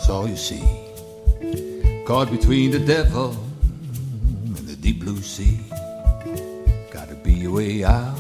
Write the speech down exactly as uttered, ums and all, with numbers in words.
that's all you see. Caught between the devil and the deep blue sea. Gotta be a way out.